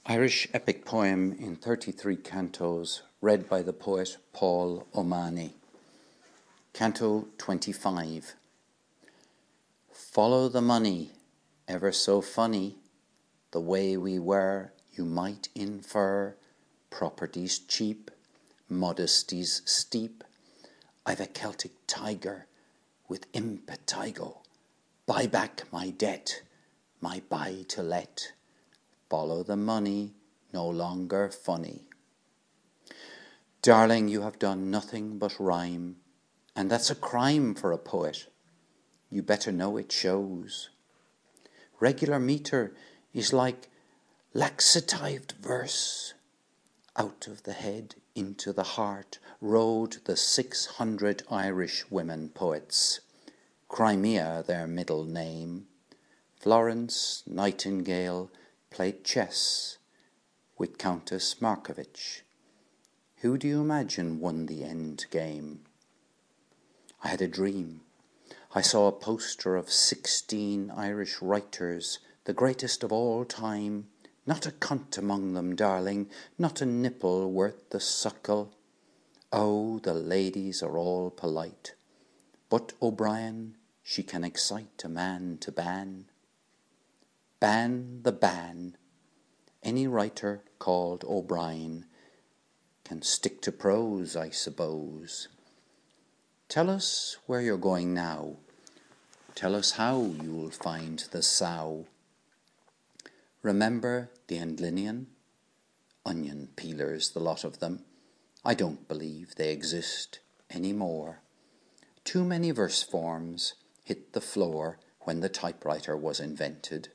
Irish epic poem in 33 cantos, read by the poet Paul O'Mahony. Canto 25. Follow the money, ever so funny, the way we were, you might infer, property's cheap, modesty's steep. I've a Celtic tiger with impetigo, buy back my debt, my buy to let. Follow the money, no longer funny. Darling, you have done nothing but rhyme, and that's a crime for a poet. You better know it shows. Regular metre is like laxatived verse. Out of the head into the heart rode the 600 Irish women poets. Crimea their middle name. Florence Nightingale played chess with Countess Markievicz. Who do you imagine won the end game? I had a dream. I saw a poster of 16 Irish writers, the greatest of all time. Not a cunt among them, darling, not a nipple worth the suckle. Oh, the ladies are all polite. But O'Brien, she can excite a man to ban. Ban the ban. Any writer called O'Brien can stick to prose, I suppose. Tell us where you're going now. Tell us how you'll find the sow. Remember the Endlinian? Onion peelers, the lot of them. I don't believe they exist any more. Too many verse forms hit the floor when the typewriter was invented.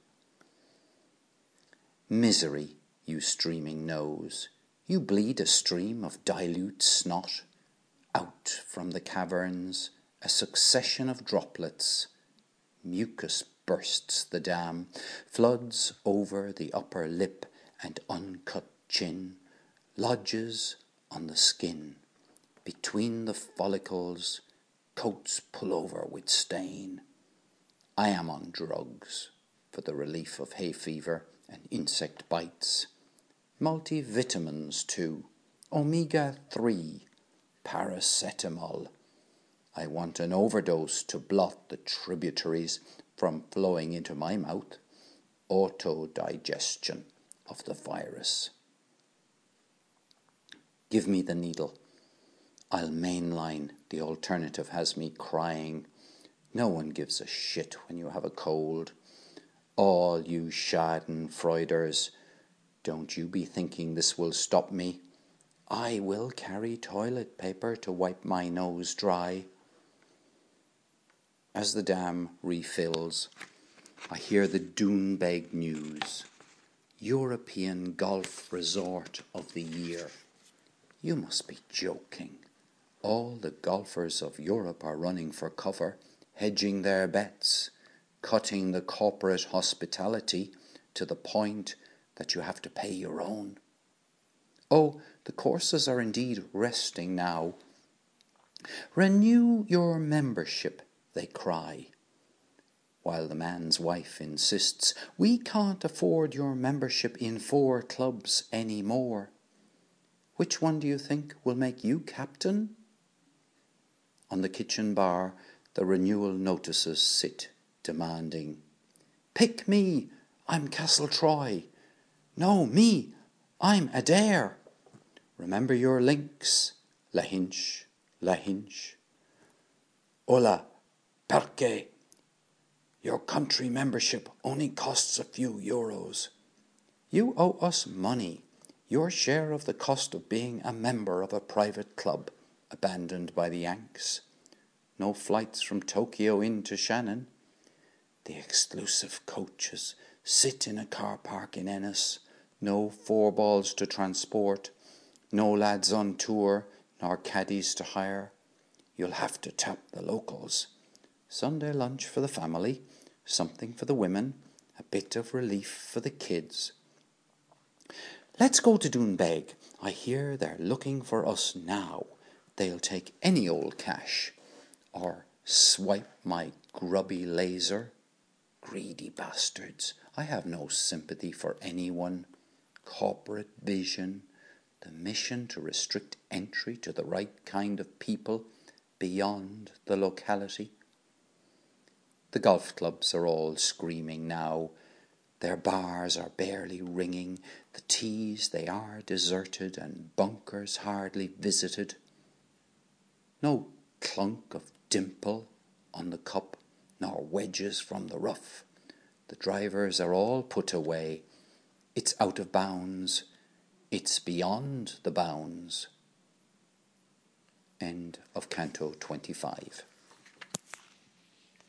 Misery, you streaming nose, you bleed a stream of dilute snot. Out from the caverns, a succession of droplets. Mucus bursts the dam, floods over the upper lip and uncut chin, lodges on the skin. Between the follicles, coats pull over with stain. I am on drugs for the relief of hay fever and insect bites. Multivitamins too, omega-3, paracetamol. I want an overdose to blot the tributaries from flowing into my mouth. Autodigestion of the virus. Give me the needle. I'll mainline. The alternative has me crying. No one gives a shit when you have a cold. All you schadenfreuders, don't you be thinking this will stop me. I will carry toilet paper to wipe my nose dry. As the dam refills, I hear the Doonbeg news. European golf resort of the year. You must be joking. All the golfers of Europe are running for cover, hedging their bets, cutting the corporate hospitality to the point that you have to pay your own. Oh, the courses are indeed resting now. Renew your membership, they cry, while the man's wife insists, we can't afford your membership in 4 clubs anymore. Which one do you think will make you captain? On the kitchen bar, the renewal notices sit, demanding, pick me, I'm Castletroy. No, me, I'm Adair. Remember your links, Lahinch, Lahinch. Hola, perché? Your country membership only costs a few euros. You owe us money, your share of the cost of being a member of a private club abandoned by the Yanks. No flights from Tokyo into Shannon. The exclusive coaches sit in a car park in Ennis. No 4 balls to transport. No lads on tour, nor caddies to hire. You'll have to tap the locals. Sunday lunch for the family, something for the women, a bit of relief for the kids. Let's go to Doonbeg. I hear they're looking for us now. They'll take any old cash. Or swipe my grubby laser. Greedy bastards. I have no sympathy for anyone. corporate vision, the mission to restrict entry to the right kind of people beyond the locality. The golf clubs are all screaming now. Their bars are barely ringing, the tees they are deserted, and bunkers hardly visited. No clunk of dimple on the cup, nor wedges from the rough. The drivers are all put away. It's out of bounds. It's beyond the bounds. End of Canto 25.